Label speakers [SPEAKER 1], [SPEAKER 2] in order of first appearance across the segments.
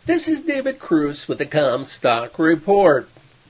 [SPEAKER 1] This is David Cruz with the Comstock Report.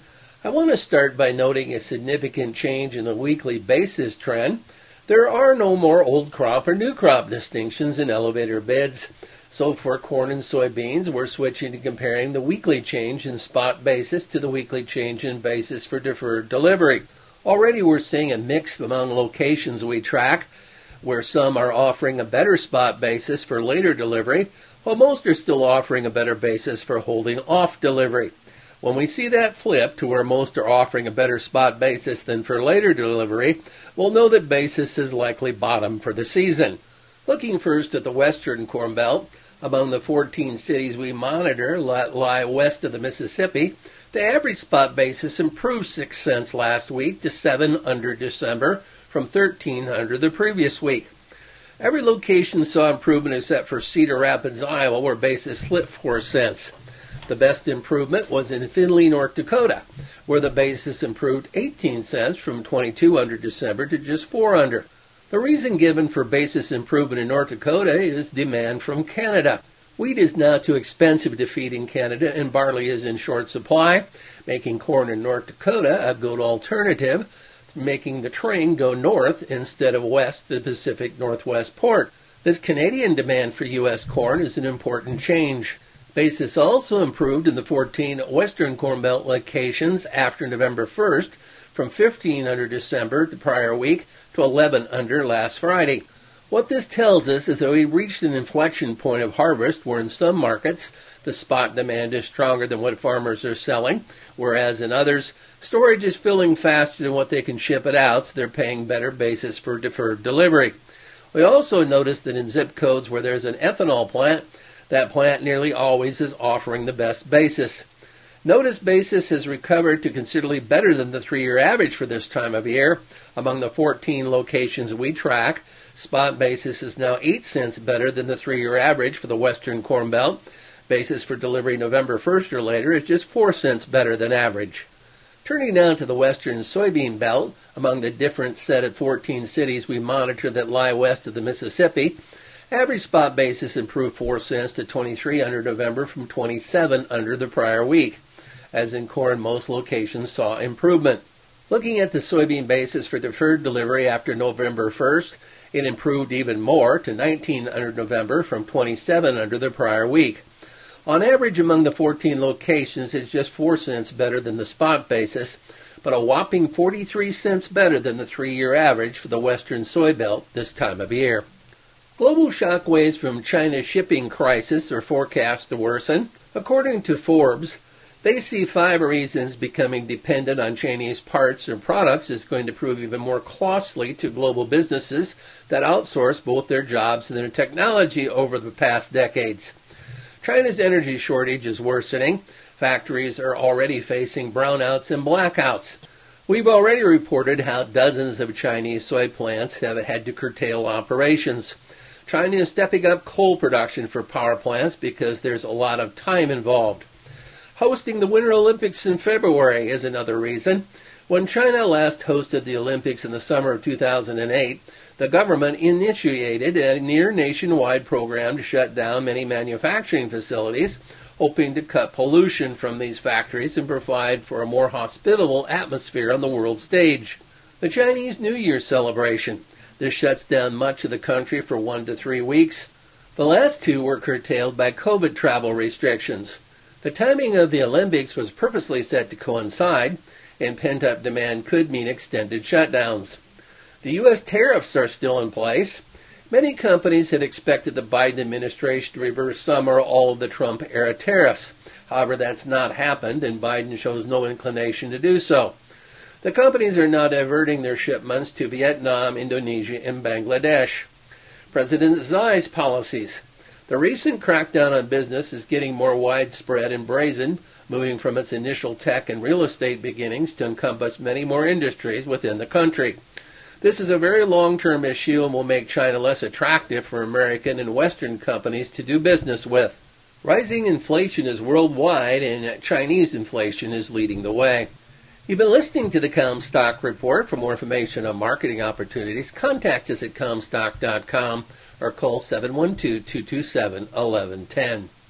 [SPEAKER 1] I want to start by noting a significant change in the weekly basis trend. There are no more old crop or new crop distinctions in elevator bids. So for corn and soybeans, we're switching to comparing the weekly change in spot basis to the weekly change in basis for deferred delivery. Already we're seeing a mix among locations we track, where some are offering a better spot basis for later delivery, while most are still offering a better basis for holding off delivery. When we see that flip to where most are offering a better spot basis than for later delivery, we'll know that basis is likely bottomed for the season. Looking first at the western Corn Belt, among the 14 cities we monitor that lie west of the Mississippi, the average spot basis improved 6 cents last week to 7 under December from 13 under the previous week. Every location saw improvement except for Cedar Rapids, Iowa, where basis slipped 4 cents. The best improvement was in Findlay, North Dakota, where the basis improved 18 cents from 22 under December to just 4 under. The reason given for basis improvement in North Dakota is demand from Canada. Wheat is now too expensive to feed in Canada, and barley is in short supply, making corn in North Dakota a good alternative, making the train go north instead of west to the Pacific Northwest port. This Canadian demand for U.S. corn is an important change. Basis also improved in the 14 Western Corn Belt locations after November 1st, from 15 under December the prior week to 11 under last Friday. What this tells us is that we reached an inflection point of harvest where in some markets the spot demand is stronger than what farmers are selling, whereas in others, storage is filling faster than what they can ship it out, so they're paying better basis for deferred delivery. We also noticed that in zip codes where there's an ethanol plant, that plant nearly always is offering the best basis. Notice basis has recovered to considerably better than the 3-year average for this time of year. Among the 14 locations we track, spot basis is now 8 cents better than the 3-year average for the Western Corn Belt. Basis for delivery November 1st or later is just 4 cents better than average. Turning now to the Western Soybean Belt, among the different set of 14 cities we monitor that lie west of the Mississippi, average spot basis improved 4 cents to 23 under November from 27 under the prior week. As in corn, most locations saw improvement. Looking at the soybean basis for deferred delivery after November 1st, it improved even more to 19 under November from 27 under the prior week. On average among the 14 locations, it's just 4 cents better than the spot basis, but a whopping 43 cents better than the 3-year average for the Western Soy Belt this time of year. Global shockwaves from China's shipping crisis are forecast to worsen. According to Forbes, they see 5 reasons becoming dependent on Chinese parts or products is going to prove even more costly to global businesses that outsource both their jobs and their technology over the past decades. China's energy shortage is worsening. Factories are already facing brownouts and blackouts. We've already reported how dozens of Chinese soy plants have had to curtail operations. China is stepping up coal production for power plants because there's a lot of time involved. Hosting the Winter Olympics in February is another reason. When China last hosted the Olympics in the summer of 2008, the government initiated a near-nationwide program to shut down many manufacturing facilities, hoping to cut pollution from these factories and provide for a more hospitable atmosphere on the world stage. The Chinese New Year celebration. This shuts down much of the country for 1 to 3 weeks. The last 2 were curtailed by COVID travel restrictions. The timing of the Olympics was purposely set to coincide, and pent-up demand could mean extended shutdowns. The U.S. tariffs are still in place. Many companies had expected the Biden administration to reverse some or all of the Trump-era tariffs. However, that's not happened, and Biden shows no inclination to do so. The companies are now diverting their shipments to Vietnam, Indonesia, and Bangladesh. President Xi's policies. The recent crackdown on business is getting more widespread and brazen, moving from its initial tech and real estate beginnings to encompass many more industries within the country. This is a very long-term issue and will make China less attractive for American and Western companies to do business with. Rising inflation is worldwide, and Chinese inflation is leading the way. You've been listening to the Comstock Report. For more information on marketing opportunities, contact us at Comstock.com or call 712-227-1110.